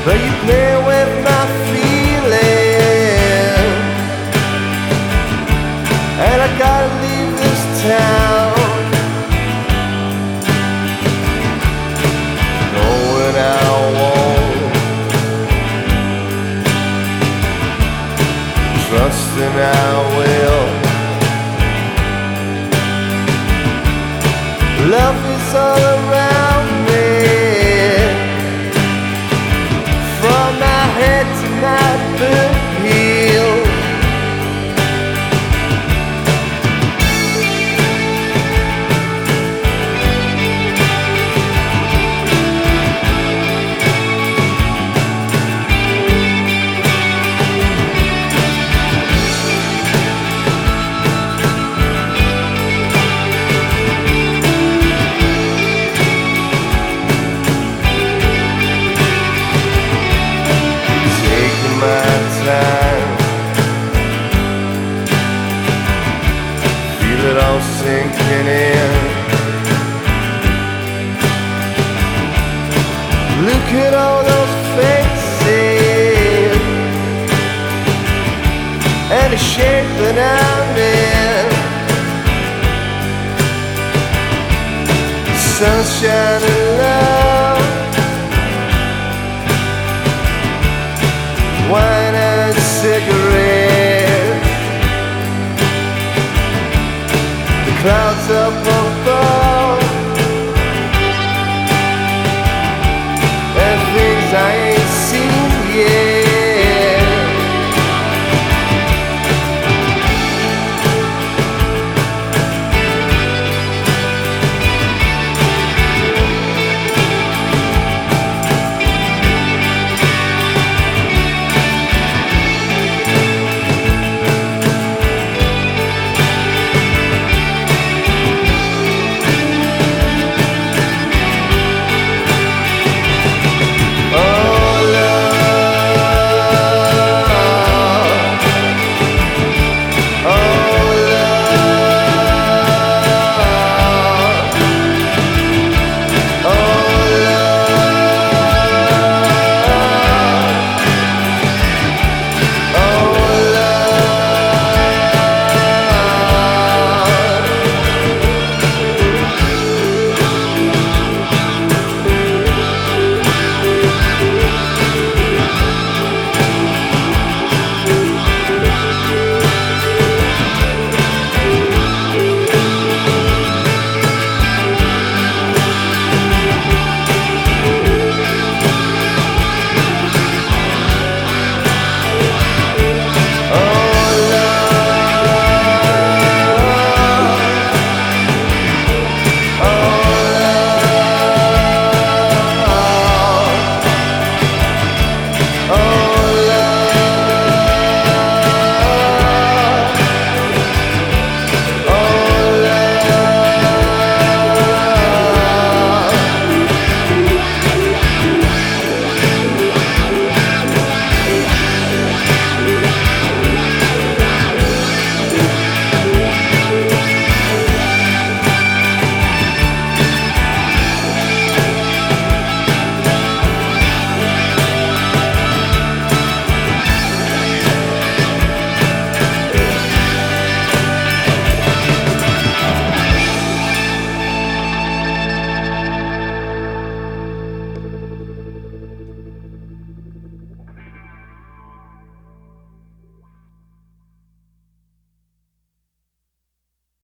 but you play with my feelings, and I gotta leave this town, knowing I won't, trusting I will. Love is all around me, from my head to my boot heel. It all sinking in. Look at all those faces and the shape that I'm in. Sunshine and love, wine and cigarettes, clouds up above, and things I